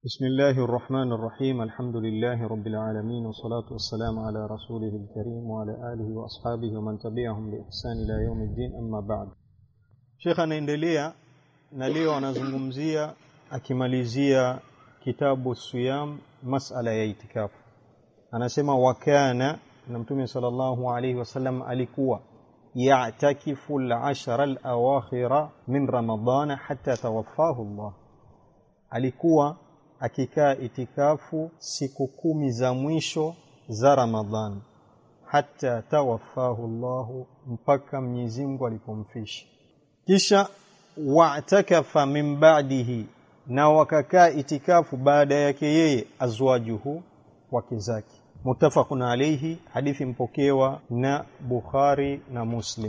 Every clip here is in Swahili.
بسم الله الرحمن الرحيم. الحمد لله رب العالمين والصلاة والسلام على رسوله الكريم وعلى آله وأصحابه ومن تبعهم بإحسان إلى يوم الدين. أما بعد. Sheikh anaendelea na leo anazungumzia akimalizia kitabu Siyam masala ya itikafu. Anasema wakana na Mtume sallallahu alayhi wasallam alikuwa ya'takifu al-ashara al-awakhira min Ramadhan hatta tawaffahu Allah. Alikuwa akikaa itikafu siku 10 za mwisho za Ramadhan hatta tawaffahu Allah, mpaka Mwenyezi Mungu alipomfisha. Kisha wa'takafa min ba'dihi, na wakakaa itikafu baada yake yeye azwajuhu, wake zake. Muttafaqun alayhi, hadithi mpokewa na Bukhari na Muslim.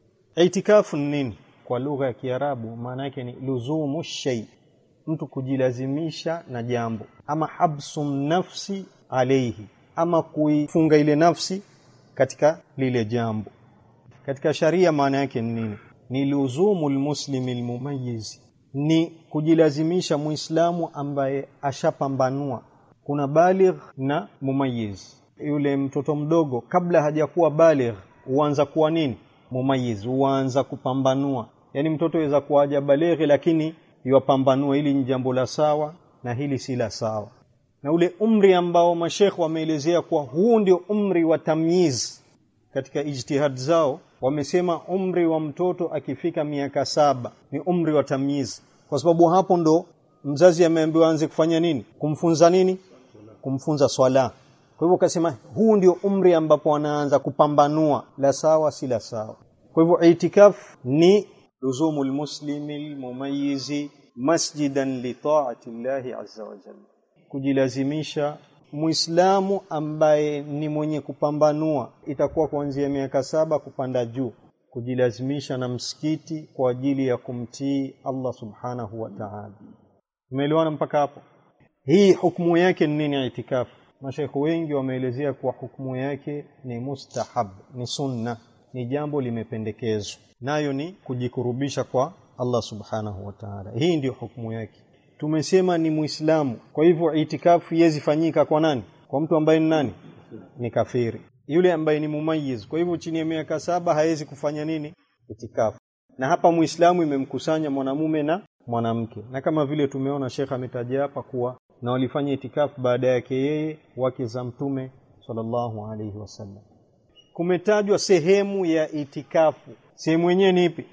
Itikafu nini kwa lugha ya Kiarabu? Maana yake ni luzumu shay, mtu kujilazimisha na jambo, ama habsum nafsi alayhi, ama kuifunga ile nafsi katika lile jambo. Katika sharia maana yake ni nini? Ni luzumu almuslimi almumayyiz, ni kujilazimisha muislamu ambaye ashapambanua. Kuna baligh na mumayyiz. Yule mtoto mdogo kabla hajakuwa baligh huanza kuwa nini? Mumayyiz, huanza kupambanua. Yani mtoto yaweza kuwa haja baligh lakini yupambanua hili ni jambo la sawa na hili si la sawa. Na ule umri ambao mashekhi wameelezea kwa huu ndio umri wa tamyiz katika ijtihad zao, wamesema umri wa mtoto akifika miaka 7 ni umri wa tamyiz, kwa sababu hapo ndo mzazi ameambiwa aanze kufanya nini? Kumfunza nini? Kumfunza swala. Kwa hivyo kasema huu ndio umri ambapo anaanza kupambanua la sawa si la sawa. Kwa hivyo itikaf ni luzumu almuslimi almumayyiz masjidan li ta'ati Allahi azza wa jalla, kujilazimisha muislamu ambaye ni mwenye kupambanua, itakuwa kuanzia miaka 7 kupanda juu, kujilazimisha na msikiti kwa ajili ya kumtii Allah subhanahu wa ta'ala. Umeelewana mpaka hapo? Hii hukumu yake ni nini itikafu? Mashaikh wengi wameelezea kwa hukumu yake ni mustahab, ni sunna, ni jambo limependekezwa, nayo ni kujikurubisha kwa Allah subhanahu wa ta'ala. Hii ndio hukumu yake. Tumesema ni muislamu, kwa hivyo itikafu yezifanyika kwa nani? Kwa mtu ambaye ni nani? Ni kafiri. Yule ambaye ni mumayyiz, kwa hivyo chini ya miaka 7 hawezi kufanya nini? Itikafu. Na hapa muislamu imemkusanya mwanamume na mwanamke, na kama vile tumeona Sheikh ametaja hapa kuwa na walifanya itikafu baada yake yeye wake za Mtume sallallahu alayhi wasallam. Kumetajwa sehemu ya itikafu. Sehemu yenyewe ni ipi?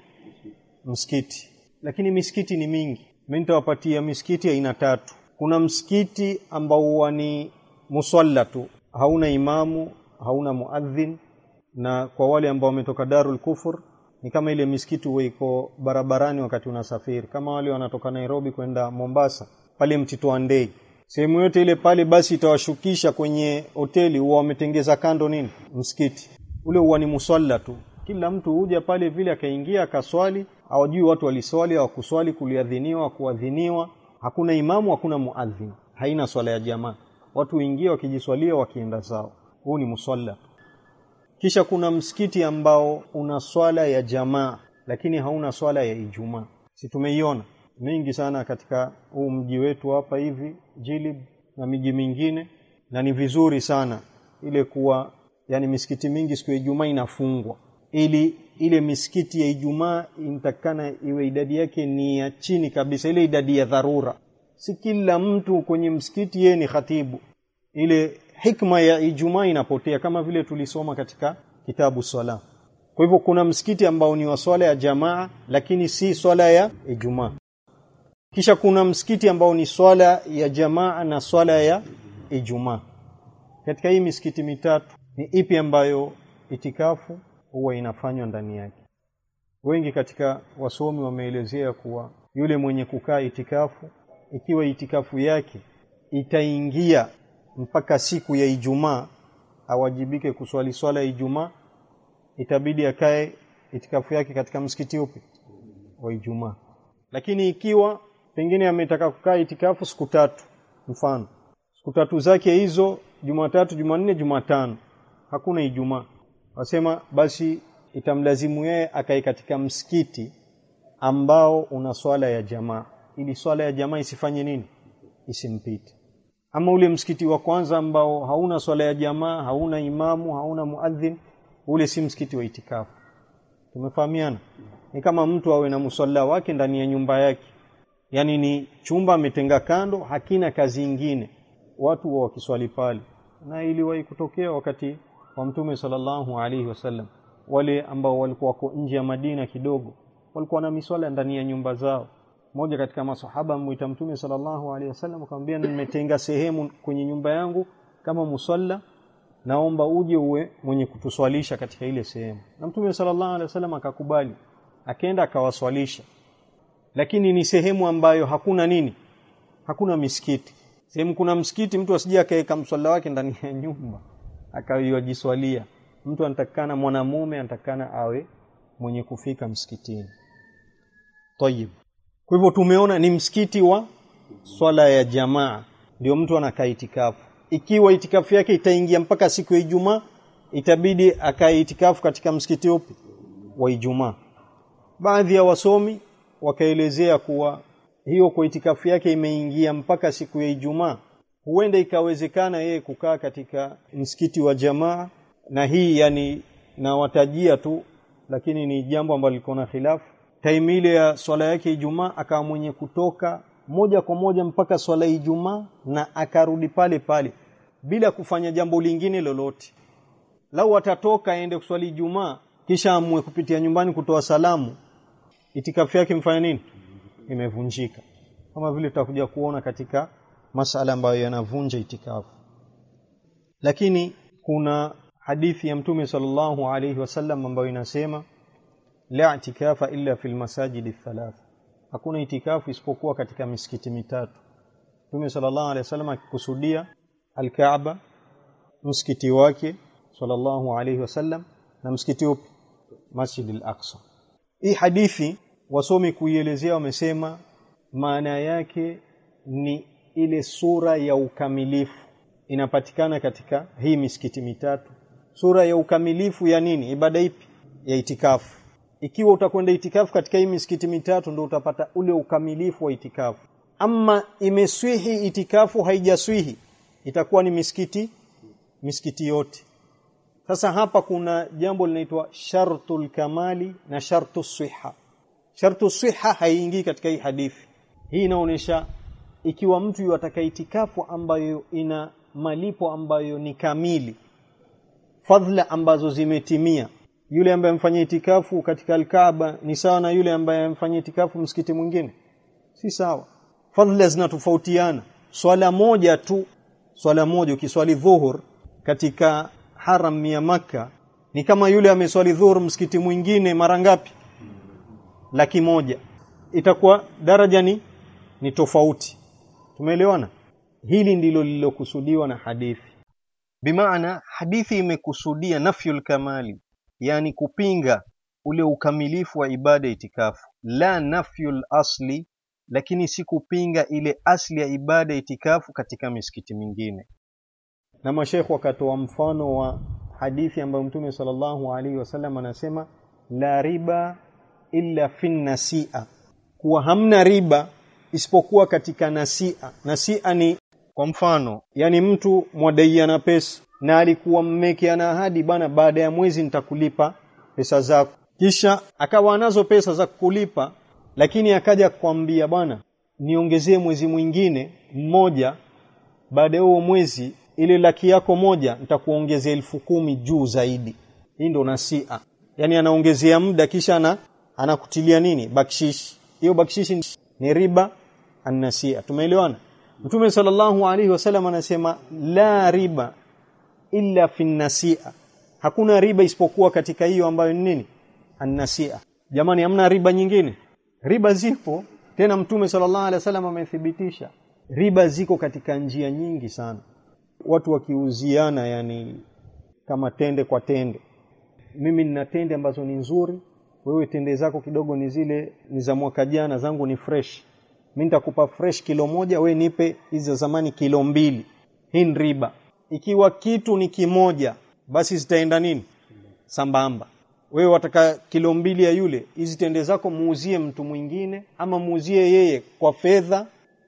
Msikiti. Lakini misikiti ni mingi. Mimi nitawapatia misikiti aina 3. Kuna msikiti ambao ni musalla tu, hauna imamu, hauna muadhin, na kwa wale ambao wametoka Darul Kufur ni kama ile misikiti iko barabarani wakati unasafiri, kama wale wanatoka Nairobi kwenda Mombasa, pale Mtito wa Ndei. Sehemu yote ile pale basi itawashukisha kwenye hoteli, huwa wametengeza kando nini? Msikiti. Ule huwa ni musalla tu. Kila mtu huja pale vile akaingia akaswali, hawajui watu waliswali au kuswali, kuliadhiniwa, kuadhiniwa. Hakuna imamu, hakuna muadhin. Haina swala ya jamaa. Watu huingia wakijiswalia wakienda zao. Huu ni musalla. Kisha kuna msikiti ambao una swala ya jamaa lakini hauna swala ya Ijumaa. Si tumeiona mingi sana katika huu mji wetu hapa hivi Jilib na miji mingine, na ni vizuri sana ile kuwa yani misikiti mingi siku ya Ijumaa inafungwa, ili ile misikiti ya Ijumaa inatakana iwe idadi yake ni ya chini kabisa, ile idadi ya dharura. Si kila mtu kwenye msikiti yeye ni khatibu. Ile hikma ya Ijumaa inapotea, kama vile tulisoma katika kitabu swala. Kwa hivyo kuna msikiti ambao ni wa swala ya jamaa lakini si swala ya Ijumaa. Kisha kuna msikiti ambao ni swala ya jamaa na swala ya Ijumaa. Katika hii misikiti mitatu ni ipi ambayo itikafu huwa inafanywa ndani yake? Wengi katika wasomi wameelezea kuwa yule mwenye kukaa itikafu, ikiwa itikafu yake itaingia mpaka siku ya Ijumaa, awajibike kuswali swala ya Ijumaa, itabidi akae itikafu yake katika msikiti upi? Wa Ijumaa. Lakini ikiwa pengine ametaka kukaa itikafu siku 3, mfano siku 3 zake hizo Jumatatu, Jumanne, Jumatano, hakuna Ijumaa, wasema basi itamlazimu yeye akae katika msikiti ambao una swala ya jamaa, ili swala ya jamaa isifanye nini? isimpite. Ama ule msikiti wa kwanza ambao hauna swala ya jamaa, hauna imamu, hauna muadhin, ule si msikiti wa itikafu. Tumefahamiana? Ni kama mtu awe na musalla wake ndani ya nyumba yake. Yani ni chumba ametenga kando, hakina kazi nyingine. Watu wakiswali pale. Na iliwahi kutokea wakati wa Mtume sallallahu alaihi wasallam, wale ambao walikuwa wako nje ya Madina kidogo, walikuwa na miswala ndani ya nyumba zao. Mmoja katika masahaba muita Mtume sallallahu alaihi wasallam akamwambia, nimetenga sehemu kwenye nyumba yangu kama musalla, naomba uje uwe mwenye kutuswalisha katika ile sehemu. Na Mtume sallallahu alaihi wasallam akakubali, akaenda akawaswalisha. Lakini ni sehemu ambayo hakuna nini? Hakuna misikiti. Sehemu kuna msikiti, mtu asije akaweka mswala wake ndani ya nyumba akayojiswalia. Mtu anatakana, mwanamume anatakana awe mwenye kufika msikitini. Tayib. Kwa hivyo tumeona ni msikiti wa swala ya jamaa ndio mtu anakaa itikafu. Ikiwa itikafu yake itaingia mpaka siku ya Ijumaa, itabidi akae itikafu katika msikiti upi? Wa Ijumaa. Baadhi ya wasomi wakaelezea kuwa hiyo kwa itikafu yake imeingia mpaka siku ya Ijumaa, huenda ikawezekana yeye kukaa katika msikiti wa jamaa, na hii yani na watajia tu, lakini ni jambo ambalo liko na khilafu. Time ile ya swala yake Ijumaa akawa mwenye kutoka moja kwa moja mpaka swala Ijumaa na akarudi pale pale bila kufanya jambo lingine lolote. Lau atatoka aende kuswali Ijumaa kisha amue kupitia nyumbani kutoa salamu, itikafu yake mfanya nini? Imevunjika. Kama vile tutakuja kuona katika masala ambayo yanavunja itikafu. Lakini kuna hadithi ya Mtume sallallahu alaihi wasallam ambayo inasema la itikafa illa fil masajidi thalath. Hakuna itikafu isipokuwa katika misikiti mitatu. Mtume sallallahu alaihi wasallam akikusudia al-Kaaba, msikiti wake sallallahu alaihi wasallam, na msikiti upi? Masjid al-Aqsa. Hii hadithi wasomi kuielezea wamesema maana yake ni ile sura ya ukamilifu inapatikana katika hii misikiti mitatu. Sura ya ukamilifu ya nini? Ibada ipi? Ya itikafu. Ikiwa utakwenda itikafu katika hii misikiti mitatu ndio utapata ule ukamilifu wa itikafu. Ama imeswihi itikafu haijaswihi, itakuwa ni misikiti yote. Sasa hapa kuna jambo linaitwa shartul kamali na shartus siha. Shartu siha haiingii katika hii hadithi. Hii inaonyesha ikiwa mtu yataka itikafu ambayo ina malipo ambayo ni kamili, fadhila ambazo zimetimia, yule ambaye amfanyia itikafu katika al-Kaaba ni sawa na yule ambaye amfanyia itikafu msikiti mwingine? Si sawa. Fadhila zinatofautiana. Swala moja tu, swala moja ukiswali dhuhur katika haram ya Makkah ni kama yule ameswali dhuhur msikiti mwingine mara ngapi? 100,000. Itakuwa daraja ni tofauti. Tumeelewana? Hili ndilo lilokusudiwa na hadithi. Bimaana hadithi imekusudia nafyul kamali, yani kupinga ule ukamilifu wa ibada itikafu. La nafyul asli, lakini si kupinga ile asli ya ibada itikafu katika misikiti mingine. Na mashaikh wakatoa mfano wa hadithi ambayo Mtume sallallahu alaihi wasallam anasema la riba illa fin nasi'a, kuwa hamna riba isipokuwa katika nasi'a. Nasi'a ni kwa mfano, yani mtu mwadaiana pesa na alikuwa mmekiana ahadi, bana baada ya mwezi nitakulipa pesa zako, kisha akawa nazo pesa za kukulipa, lakini akaja kukwambia bana niongezee mwezi mwingine mmoja, baada ya huo mwezi ile laki yako moja nitakuongezea 10,000 juu zaidi. Hii ndo nasi'a. Yani anaongezea muda kisha anakutilia nini? Bakshish. Hiyo bakshish ni riba an-nasi'a. Tumeelewana? Mtume sallallahu alaihi wasallam anasema la riba illa fi an-nasi'a. Hakuna riba isipokuwa katika hiyo ambayo ni nini? An-nasi'a. Jamani, hamna riba nyingine? Riba zipo. Tena Mtume sallallahu alaihi wasallam amethibitisha riba ziko katika njia nyingi sana. Watu wakiuziana yani kama tende kwa tende. Mimi nina tende ambazo ni nzuri, wewe tende zako kidogo ni zile ni za mwaka jana, zangu ni fresh. Mimi nitakupa fresh kilo moja, wewe nipe hizi za zamani kilo 2. Hii ni riba. Ikiwa kitu ni kimoja, basi zitaenda nini? Sambamba. Wewe wataka kilo 2 ya yule, hizi tende zako muuzie mtu mwingine, ama muuzie yeye kwa fedha,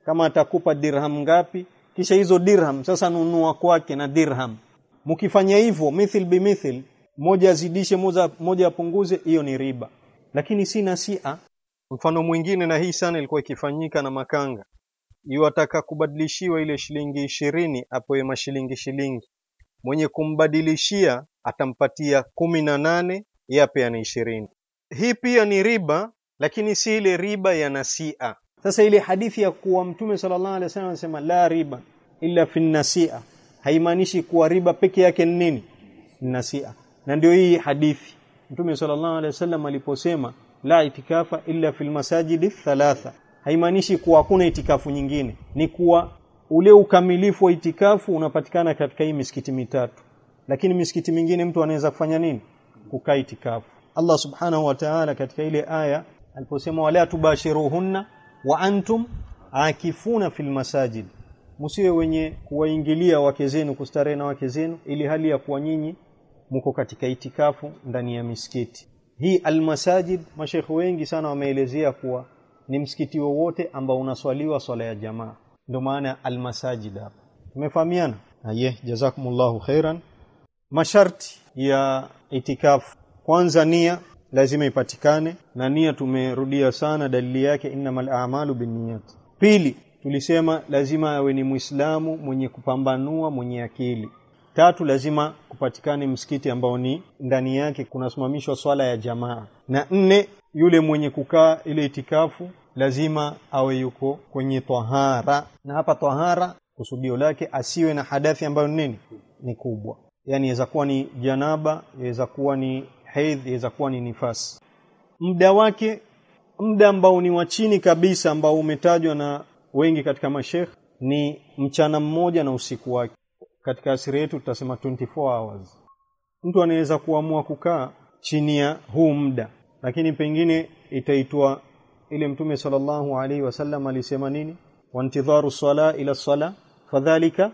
kama atakupa dirham ngapi, kisha hizo dirham sasa nunua kwake na dirham. Mkifanya hivyo mithil bimithil, moja azidishe moja apunguze, hiyo ni riba. Lakini si nasia. Mfano mwingine na hii sana ilikuwa ikifanyika na makanga. Yuataka kubadilishiwa ile shilingi 20 apoe mashilingi. Mwenye kumbadilishia atampatia 18, yape ana 20. Hii pia ni riba, lakini si ile riba ya nasia. Sasa ile hadithi ya kuwa Mtume sallallahu alaihi wasallam anasema la riba illa fi nasia, haimaanishi kuwa riba peke yake ni nini? Nasia. Na ndio hii hadithi Mtume sallallahu alaihi wasallam aliposema la itikafa illa fil masajidi thalatha, haimaanishi kuwa hakuna itikafu nyingine, ni kuwa ule ukamilifu wa itikafu unapatikana katika hii misikiti mitatu. Lakini misikiti mingine mtu anaweza kufanya nini? Kukaa itikafu. Allah subhanahu wa ta'ala katika ile aya aliposema wala tubashiruhunna wa antum akifuna fil masajid, msiwe wenye kuwaingilia wake zenu, kustarehe na wake zenu, ili hali ya kuwa nyinyi mko katika itikafu ndani ya misikiti. Hii almasajid, mashaikh wengi sana wameelezea kuwa ni msikiti wowote ambao unaswaliwa swala ya jamaa, ndio maana almasajid hapa. Tumefahamiana? Jazakumullahu khairan. Masharti ya itikafu, kwanza nia lazima ipatikane, na nia tumerudia sana dalili yake innamal a'malu binniyat. Pili, tulisema lazima awe ni Muislamu mwenye kupambanua, mwenye akili. Tatu, lazima kupatikane msikiti ambao ni ndani yake kunasimamishwa swala ya jamaa. Na nne, yule mwenye kukaa ile itikafu lazima awe yuko kwenye tahara. Na hapa tahara kusudio lake asiwe na hadathi ambayo nini? Ni kubwa. Yani inaweza kuwa ni janaba, inaweza kuwa ni haidh, inaweza kuwa ni nifasi. Muda wake, muda ambao ni wa chini kabisa ambao umetajwa na wengi katika mashaikh ni mchana mmoja na usiku wake. Katika asiri yetu tutasema 24 hours. Mtu anaweza kuamua kukaa chini ya huu muda, lakini pengine itaitwa ile Mtume sallallahu alaihi wasallam alisema nini? Wantidharu sala ila sala fadhalika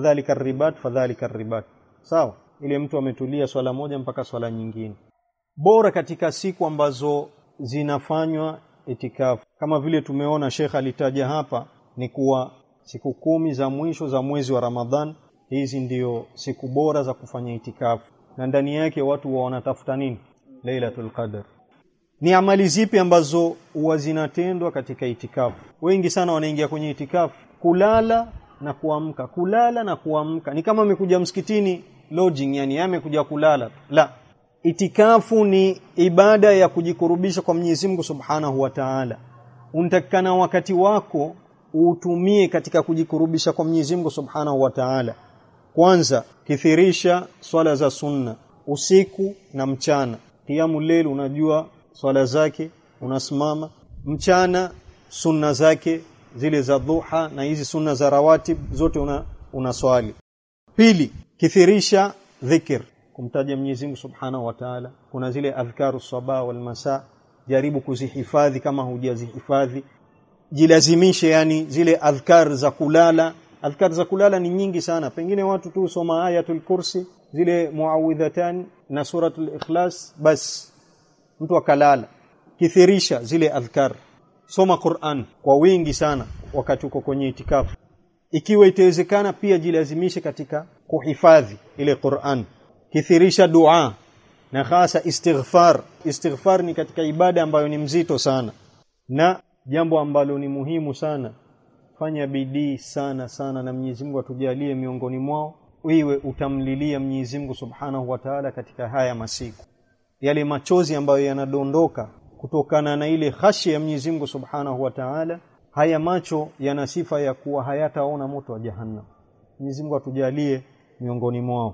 ribat. Sawa? Ile mtu ametulia swala moja mpaka swala nyingine. Bora katika siku ambazo zinafanywa itikafu, kama vile tumeona Sheikh alitaja hapa, ni kuwa siku 10 za mwisho za mwezi wa Ramadhan. Hizi ndio siku bora za kufanya itikafu, na ndani yake watu wanatafuta nini? Lailatul Qadr. Ni amali zipi ambazo huwa zinatendwa katika itikafu? Wengi sana wanaingia kwenye itikafu kulala na kuamka, kulala na kuamka. Ni kama amekuja msikitini lodging, yani amekuja kulala. La, itikafu ni ibada ya kujikurubisha kwa Mwenyezi Mungu Subhanahu wa Ta'ala. Unatakana wakati wako utumie katika kujikurubisha kwa Mwenyezi Mungu Subhanahu wa Ta'ala. Kwanza, kithirisha swala za sunna usiku na mchana. Qiyamul layl unajua swala zake, unasimama. Mchana sunna zake zile za dhuha na hizi sunna za rawatib zote unaswali. Pili, kithirisha dhikr, kumtaja Mwenyezi Mungu Subhanahu wa Ta'ala. Kuna zile adhkaru sabah wal masa, jaribu kuzihifadhi kama hujazihifadhi. Jilazimishe yani zile adhkar za kulala. Adhkar za kulala ni nyingi sana. Pengine watu tu soma ayatul kursi, zile muawidhatan na suratul ikhlas, bas mtu akalala. Kithirisha zile adhkar. Soma Qur'an kwa wingi sana wakati uko kwenye itikafu. Ikiwa itawezekana pia jilazimishe katika kuhifadhi ile Qur'an. Kithirisha dua na hasa istighfar. Istighfar ni katika ibada ambayo ni mzito sana. Na jambo ambalo ni muhimu sana, fanya bidii sana sana na Mwenyezi Mungu atujalie miongoni mwao wewe utamlilia Mwenyezi Mungu Subhanahu wa Ta'ala katika haya masiku. Yale machozi ambayo yanadondoka kutokana na ile khashya ya Mwenyezi Mungu Subhanahu wa Ta'ala, haya macho yana sifa ya kuwa hayataona moto wa jahannam. Mwenyezi Mungu atujalie miongoni mwao.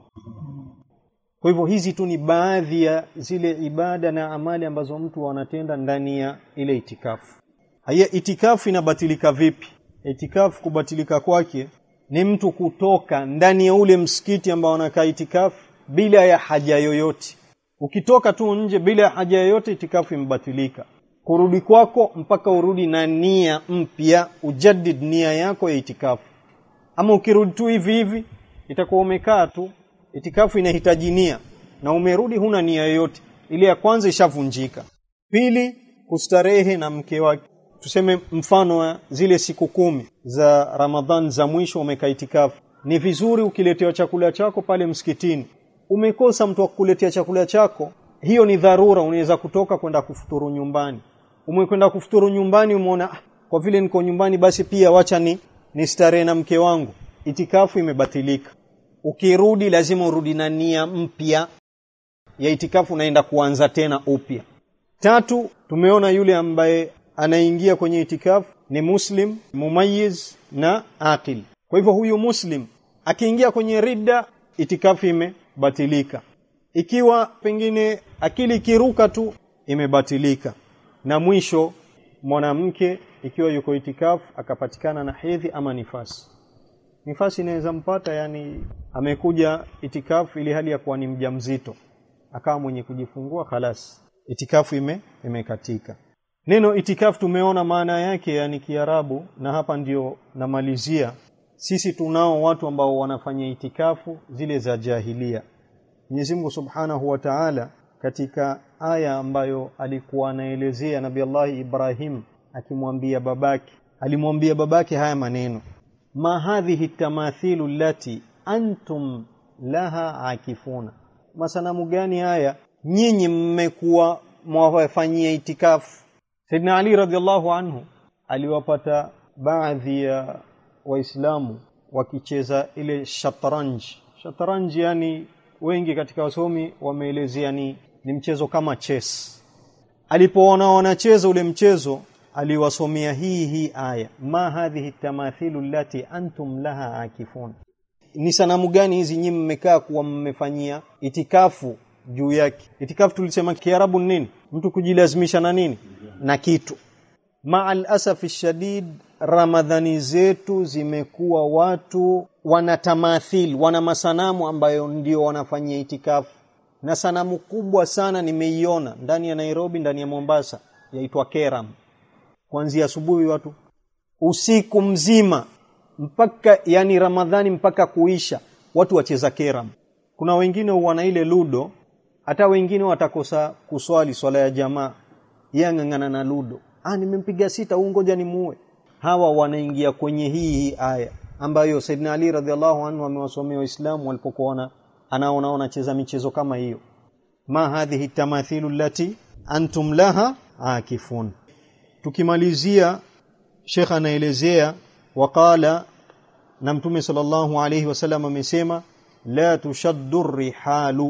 Kwa hivyo hizi tu ni baadhi ya zile ibada na amali ambazo mtu anatenda ndani ya ile itikafu. Haya, itikafu inabatilika vipi? Itikafu kubatilika kwake ni mtu kutoka ndani ya ule msikiti ambao anakaa itikafu bila ya haja yoyote. Ukitoka tu nje bila ya haja yoyote, itikafu imebatilika. Kurudi kwako mpaka urudi na nia mpya, ujaddid nia yako ya itikafu. Ama ukirudi tu hivi hivi itakuwa umekaa tu. Itikafu inahitaji nia, na umerudi huna nia yoyote, ile ya kwanza ishavunjika. Pili, kustarehe na mke wake. tuseme mfano wa zile siku 10 za Ramadhan za mwisho umekaa itikafu, ni vizuri ukiletewa chakula chako pale msikitini. Umekosa mtu wa kukuletea chakula chako, hiyo ni dharura, unaweza kutoka kwenda kufuturu nyumbani. Umekwenda kufuturu nyumbani, umeona kwa vile niko nyumbani basi pia wacha ni starehe na mke wangu, itikafu imebatilika. Ukirudi lazima urudi na nia mpya ya itikafu, naenda kuanza tena upya. 3, tumeona yule ambaye anaingia kwenye itikafu ni muslim, mumayyiz na aqil. Kwa hivyo huyu muslim akiingia kwenye ridda, itikafu imebatilika. Ikiwa pengine akili kiruka tu, imebatilika. Na mwisho, mwanamke ikiwa yuko itikafu akapatikana na hedhi ama nifasi. Nifasi inaweza mpata, yani amekuja itikafu ili hali ya kuwa ni mjamzito, akawa mwenye kujifungua, khalas itikafu imekatika. Neno itikafu tumeona maana yake yani Kiarabu, na hapa ndio namalizia. Sisi tunao watu ambao wanafanya itikafu zile za jahilia. Mwenyezi Mungu Subhanahu wa Ta'ala katika aya ambayo alikuwa anaelezea Nabii Allah Ibrahim akimwambia babake, alimwambia babake haya maneno: ma hadhihi tamathilu allati antum laha akifuna, masanamu gani haya nyinyi mmekuwa mwafanyia itikafu? Sayyidina Ali radhiallahu anhu aliwapata baadhi ya waislamu wakicheza ile shatranj, yani wengi katika wasomi wameelezea ni mchezo kama chess. Alipoona wanacheza ule mchezo, aliwasomea hii aya: ma hadhihi tamathilu allati antum laha akifun, ni sanamu gani hizi nyinyi mmekaa kuwa mmefanyia itikafu juu yake. Itikafu tulisema Kiarabu nini? Mtu kujilazimisha na nini? Na kitu. Ma'al asafi shadid, Ramadhani zetu zimekuwa watu wana tamathil, wana masanamu ambayo ndio wanafanyia itikafu. Na sanamu kubwa sana nimeiona ndani ya Nairobi, ndani ya Mombasa, yaitwa Keram. Kuanzia asubuhi watu usiku mzima mpaka yani Ramadhani mpaka kuisha, watu wacheza Keram. Kuna wengine wana ile ludo, hata wengine watakosa kuswali swala ya jamaa, yangangana na ludo. Nimempiga 6, ngoja nimuue. Hawa wanaingia kwenye hii aya ambayo Saidina Ali radhiallahu anhu amewasomea Waislamu walipokuwa anaona wanacheza michezo kama hiyo. Ma hadhihi tamathilu allati antum laha akifun. Tukimalizia, Sheikh anaelezea waqala, na Mtume sallallahu alayhi wasallam amesema la tushaddu rihalu,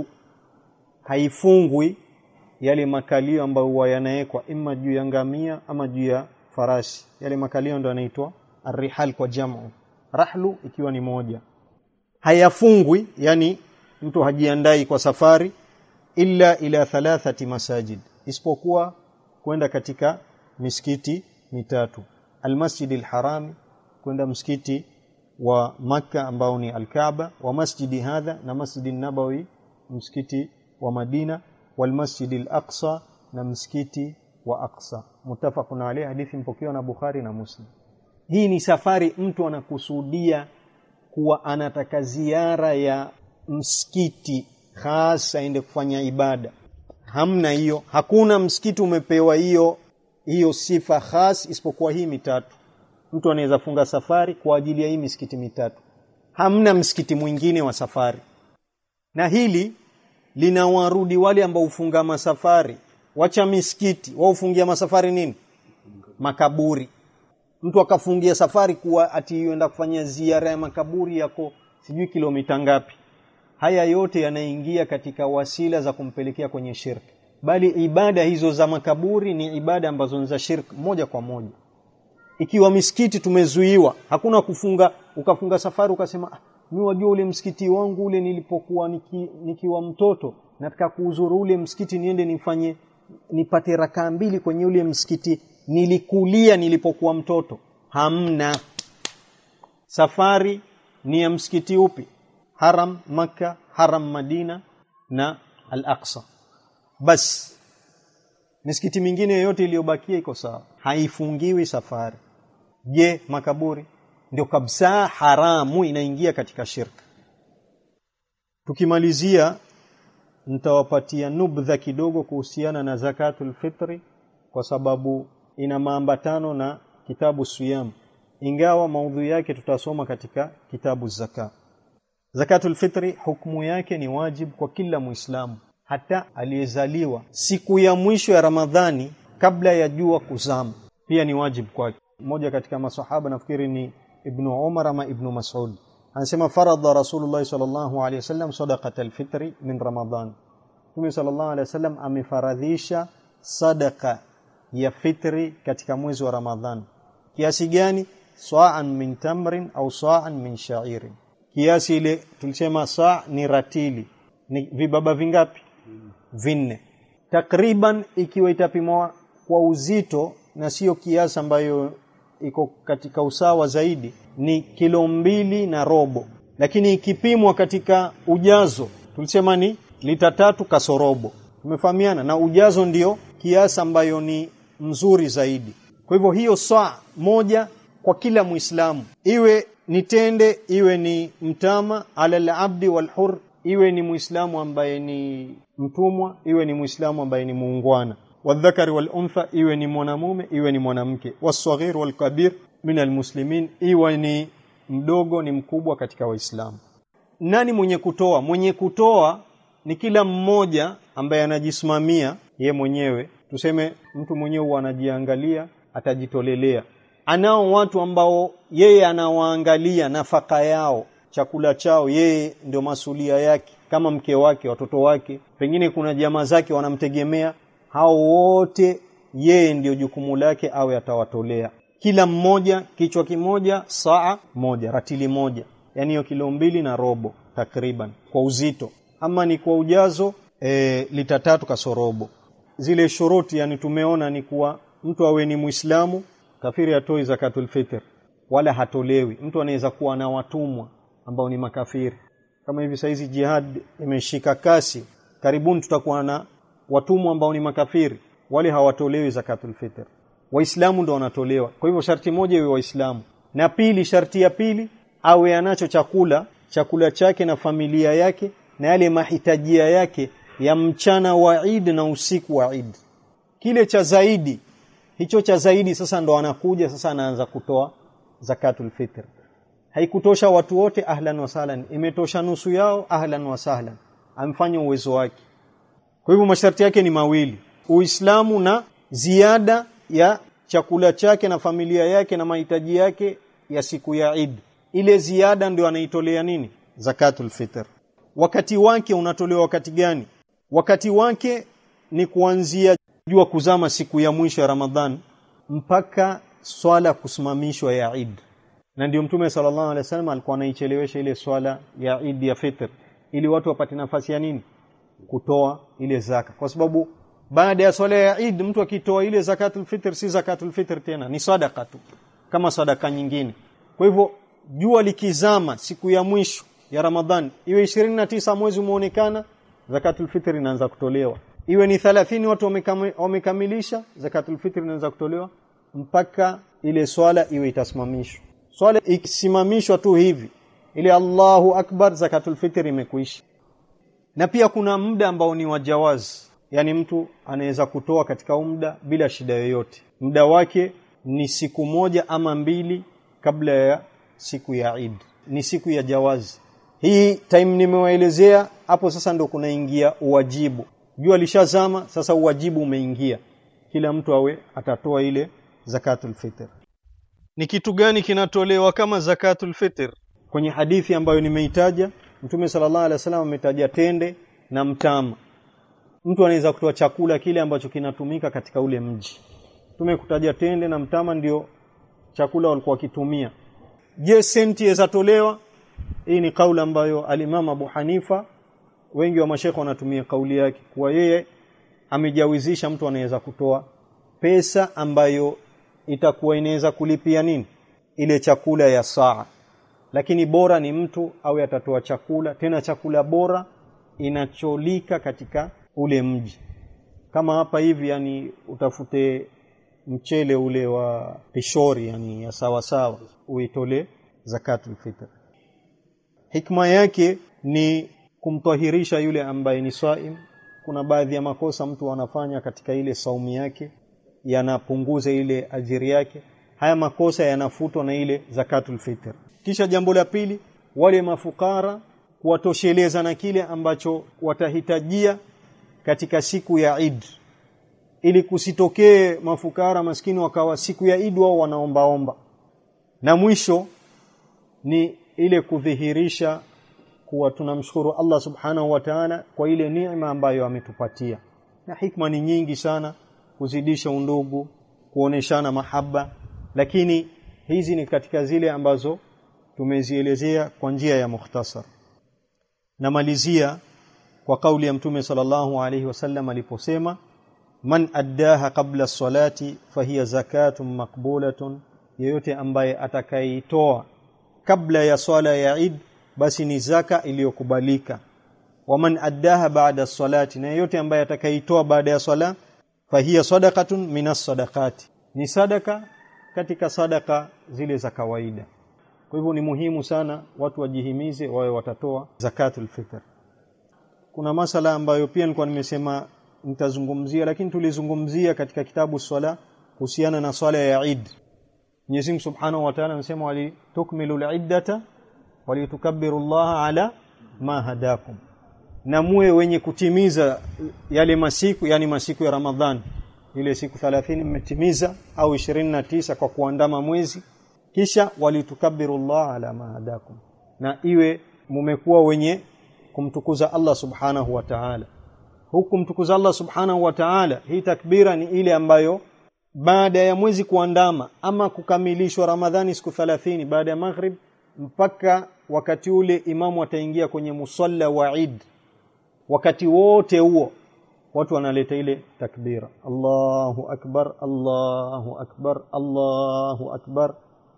haifungwi yale makalio ambayo huwa yanawekwa ima juu ya ngamia ama juu ya farasi. Yale makalio ndio yanaitwa ar-rihal kwa jamu, rahlu ikiwa ni moja. Hayafungwi, yani mtu hajiandai kwa safari, illa ila 3 masajid, isipokuwa kwenda katika misikiti 3: al-Masjid al-Haram, kwenda msikiti wa Makkah ambao ni al-Kaaba, wa masjidi hadha, na Masjid an-Nabawi msikiti wa Madina, wal Masjid al-Aqsa, na msikiti wa Aqsa. Mutafaqun alayhi, hadithi mpokewa na Bukhari na Muslim. Hii ni safari mtu anakusudia kuwa anataka ziara ya msikiti hasa aende kufanya ibada. Hamna hiyo, hakuna msikiti umepewa hiyo sifa khas isipokuwa hii 3. Mtu anaweza funga safari kwa ajili ya hii misikiti 3. Hamna msikiti mwingine wa safari. Na hili linawarudi wale ambao ufunga masafari, wacha misikiti, wao ufungia masafari nini? Makaburi. Mtu akafungia safari kuwa ati yuenda kufanya ziara ya makaburi yako sijui kilomita ngapi. Haya yote yanaingia katika wasila za kumpelekea kwenye shirki. Bali ibada hizo za makaburi ni ibada ambazo ni za shirki moja kwa moja. Ikiwa misikiti tumezuiwa, hakuna kufunga, ukafunga safari ukasema mimi wajua ule msikiti wangu ule nilipokuwa nikiwa mtoto, nataka kuuzuru ule msikiti niende nipate rakaa 2 kwenye ule msikiti nilikulia nilipokuwa mtoto. Hamna. Safari ni ya msikiti upi? Haram Makkah, Haram Madina na Al-Aqsa. Bas. Misikiti mingine yote iliyobakia iko sawa, haifungiwi safari. Je, makaburi ndio kabisa haramu, inaingia katika shirka. Tukimalizia, nitawapatia nubdha kidogo kuhusiana na zakatul fitri, kwa sababu ina maambatano na kitabu siyam, ingawa maudhui yake tutasoma katika kitabu zaka. Zakatul fitri hukumu yake ni wajibu kwa kila Muislamu, hata aliyezaliwa siku ya mwisho ya Ramadhani kabla ya jua kuzama, pia ni wajibu kwake. Mmoja katika masahaba, nafikiri ni Ibn Umar ama Ibn Mas'ud, anasema faradha Rasulullah sallallahu alaihi wasallam sadaqatul fitri min Ramadhan. Mtume sallallahu alaihi wasallam amefaradhisha sadaqa ya fitri katika mwezi wa Ramadhan. Kiasi gani? Sa'an min tamrin au sa'an min sha'irin. Kiasi ile tulisema saa ni ratili, ni vibaba vingapi? Vinne. Takriban ikiwa itapimwa kwa uzito na sio kiasi ambayo iko katika usawa zaidi, ni kilo 2.5. Lakini ikipimwa katika ujazo tulisema ni lita 3 kasorobo. Tumefahamiana, na ujazo ndio kiasi ambayo ni mzuri zaidi. Kwa hivyo hiyo saa moja kwa kila Muislamu, iwe ni tende, iwe ni mtama, ala al-abdi wal hur, iwe ni Muislamu ambaye ni mtumwa, iwe ni Muislamu ambaye ni muungwana, wadhakari wal untha, iwe ni mwanamume, iwe ni mwanamke, wasghir wal kabir min almuslimin, iwe ni mdogo ni mkubwa katika Waislamu. Nani mwenye kutoa? Mwenye kutoa ni kila mmoja ambaye anajisimamia ye mwenyewe. Tuseme mtu mwenyewe anajiangalia, atajitolelea. Anao watu ambao yeye anawaangalia nafaka yao, chakula chao, yeye ndio masulia yake, kama mke wake, watoto wake, pengine kuna jamaa zake wanamtegemea. Hao wote yeye ndio jukumu lake awe atawatolea. Kila mmoja kichwa kimoja, saa moja, ratili moja, yani hiyo kilo 2.5 takriban kwa uzito. Ama ni kwa ujazo lita 3 kasorobo. Zile shuruti yani tumeona ni kuwa mtu awe ni Muislamu, kafiri atoi zakatul fitr wala hatolewi. Mtu anaweza kuwa na watumwa ambao ni makafiri. Kama hivi saizi jihad imeshika kasi, karibuni tutakuwa na watumwa ambao ni makafiri, wale hawatolewi zakatul fitr. Waislamu ndio wanatolewa. Kwa hivyo sharti moja iwe Waislamu. Na pili, sharti ya pili awe anacho chakula chake na familia yake na yale mahitajia yake ya mchana wa Eid na usiku wa Eid. Kile cha zaidi, hicho cha zaidi sasa ndo anakuja sasa anaanza kutoa zakatul fitr. Haikutosha watu wote, ahlan wa sahlan. Imetosha nusu yao, ahlan wa sahlan. Amfanye uwezo wake. Kwa hivyo masharti yake ni mawili: Uislamu na ziada ya chakula chake na familia yake na mahitaji yake ya siku ya Eid. Ile ziada ndio anaitolea nini? Zakatul fitr. Wakati wake unatolewa wakati gani? Wakati wake ni kuanzia jua kuzama siku ya mwisho ya Ramadhan mpaka swala kusimamishwa ya Eid. Na ndio Mtume sallallahu alaihi wasallam alikuwa anaichelewesha ile swala ya Eid ya fitr ili watu wapate nafasi ya nini? Kutoa ile zaka. Kwa sababu baada ya swala ya Eid mtu akitoa ile zakatul fitr si zakatul fitr tena, ni sadaka tu kama sadaka nyingine. Kwa hivyo jua likizama siku ya mwisho ya Ramadhan, iwe 29 mwezi umeonekana, zakatul fitr inaanza kutolewa. Iwe ni 30 watu wamekamilisha, zakatul fitr inaanza kutolewa mpaka ile swala iwe itasimamishwa. Swala ikisimamishwa tu hivi, ile Allahu Akbar, zakatul fitr imekwisha. Na pia kuna muda ambao ni wajawaz, yani mtu anaweza kutoa katika muda bila shida yoyote. Muda wake ni siku moja ama 2 kabla ya siku ya Eid, ni siku ya jawazi. Hii time nimewaelezea hapo, sasa ndo kunaingia uwajibu. Jua lishazama, sasa uwajibu umeingia. Kila mtu awe atatoa ile zakatul fitr. Ni kitu gani kinatolewa kama zakatul fitr? Kwenye hadithi ambayo nimeitaja, Mtume sallallahu alaihi wasallam ametaja tende na mtama. Mtu anaweza kutoa chakula kile ambacho kinatumika katika ule mji. Mtume kutaja tende na mtama ndio chakula walikuwa wakitumia. Je, senti zatolewa? Hii ni kauli ambayo al-Imam Abu Hanifa, wengi wa mashekhi wanatumia kauli yake kwa yeye amejawizisha mtu anaweza kutoa pesa ambayo itakuwa inaweza kulipia nini? Ile chakula ya saa. Lakini bora ni mtu awe atatoa chakula, tena chakula bora inacholika katika ule mji. Kama hapa hivi, yani utafute mchele ule wa pishori, yani ya sawa sawa, uitole zakatul fitr. Hikma yake ni kumtahirisha yule ambaye ni saim. Kuna baadhi ya makosa mtu anafanya katika ile saumu yake, yanapunguza ile ajiri yake. Haya makosa yanafutwa na ile zakatul fitr. Kisha jambo la pili, wale mafukara kuwatosheleza na kile ambacho watahitajia katika siku ya Eid, ili kusitokee mafukara maskini wakawa siku ya Eid wao wanaombaomba. Na mwisho ni ile kudhihirisha kuwa tunamshukuru Allah subhanahu wa ta'ala kwa ile neema ambayo ametupatia. Na hikma ni nyingi sana, kuzidisha undugu, kuoneshana mahaba, lakini hizi ni katika zile ambazo tumezielezea kwa njia ya mukhtasar. Namalizia kwa kauli ya Mtume sallallahu alayhi wasallam aliposema, man addaha qabla as-salati fahiya zakatun maqbulatun, yeyote ambaye atakaitoa kabla ya swala ya Eid basi ni zaka iliyokubalika. Wa man addaha ba'da as-salati, na yeyote ambaye atakaitoa baada ya swala fahiya sadaqatun minas sadaqati, ni sadaka katika sadaka zile za kawaida. Kwa hivyo ni muhimu sana watu wajihimize wawe watatoa zakatul fitr. Kuna masala ambayo pia nilikuwa nimesema nitazungumzia, lakini tulizungumzia katika kitabu swala kuhusiana na swala ya Eid. Mwenyezi Mungu Subhanahu wa Ta'ala anasema wali tukmilu al-iddata wali tukabbiru Allah ala ma hadakum, na muwe wenye kutimiza yale masiku, yani masiku ya Ramadhan, ile siku 30 mmetimiza au 29 kwa kuandama mwezi. Kisha walitukabbiru Allah ala ma hadakum, na iwe mumekuwa wenye kumtukuza Allah subhanahu wa ta'ala. Huku mtukuza Allah subhanahu wa ta'ala, hii takbira ni ile ambayo baada ya mwezi kuandama ama kukamilishwa Ramadhani siku 30 baada ya maghrib mpaka wakati ule imamu ataingia kwenye musalla wa Eid, wakati wote huo watu wanaleta ile takbira, Allahu akbar, Allahu akbar, Allahu akbar,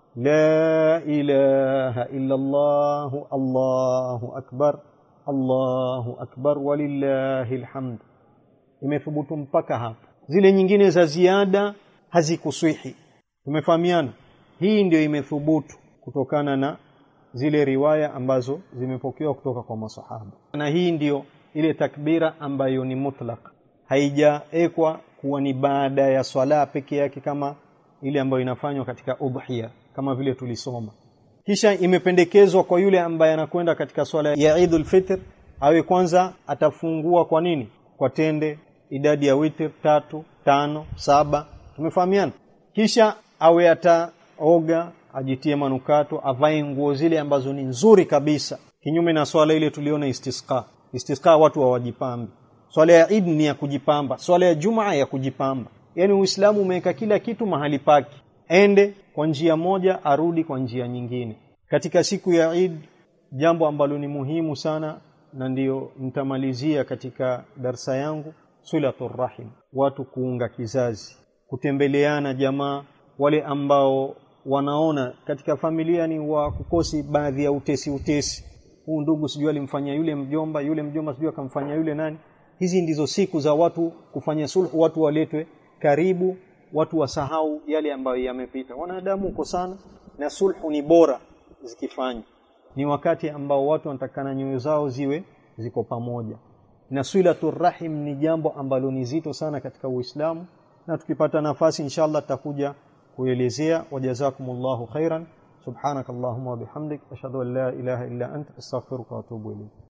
la ilaha illa Allah, Allahu akbar, Allahu akbar, walillahil hamd. Imethubutu mpaka hapa. Zile nyingine za ziada hazikuswihi. Tumefahamiana? Hii ndio imethubutu kutokana na zile riwaya ambazo zimepokewa kutoka kwa masahaba. Na hii ndio ile takbira ambayo ni mutlaq, haijaekwa kuwa ni baada ya swala peke yake kama ile ambayo inafanywa katika udhiya kama vile tulisoma. Kisha imependekezwa kwa yule ambaye anakwenda katika swala ya Eidul Fitr awe kwanza atafungua kwa nini? Kwa tende idadi ya witr 3, 5, 7. Tumefahamiana? Kisha awe ataoga, ajitie manukato, avae nguo zile ambazo ni nzuri kabisa. Kinyume na swala ile tuliona istisqa. Istisqa watu hawajipambi. Swala ya Eid ni ya kujipamba, swala ya Jumaa ya kujipamba. Yaani Uislamu umeweka kila kitu mahali pake. Ende kwa njia moja, arudi kwa njia nyingine. Katika siku ya Eid jambo ambalo ni muhimu sana na ndio nitamalizia katika darsa yangu, silatur rahim, watu kuunga kizazi, kutembeleana jamaa, wale ambao wanaona katika familia ni wa kukosi baadhi ya utesi. Huu ndugu sijui alimfanyia yule mjomba sijui akamfanyia yule nani. Hizi ndizo siku za watu kufanya sulhu, watu waletwe karibu, watu wasahau yale ambayo yamepita. Wanadamu uko sana na sulhu ni bora zikifanywa. Ni wakati ambao watu wanatakana nyoyo zao ziwe ziko pamoja. Na silatur rahim ni jambo ambalo ni zito sana katika Uislamu, na tukipata nafasi inshallah tutakuja kuelezea. Wajazakumullahu khairan. Subhanakallahumma wa bihamdik ashhadu an la ilaha illa anta astaghfiruka wa atubu ilayk.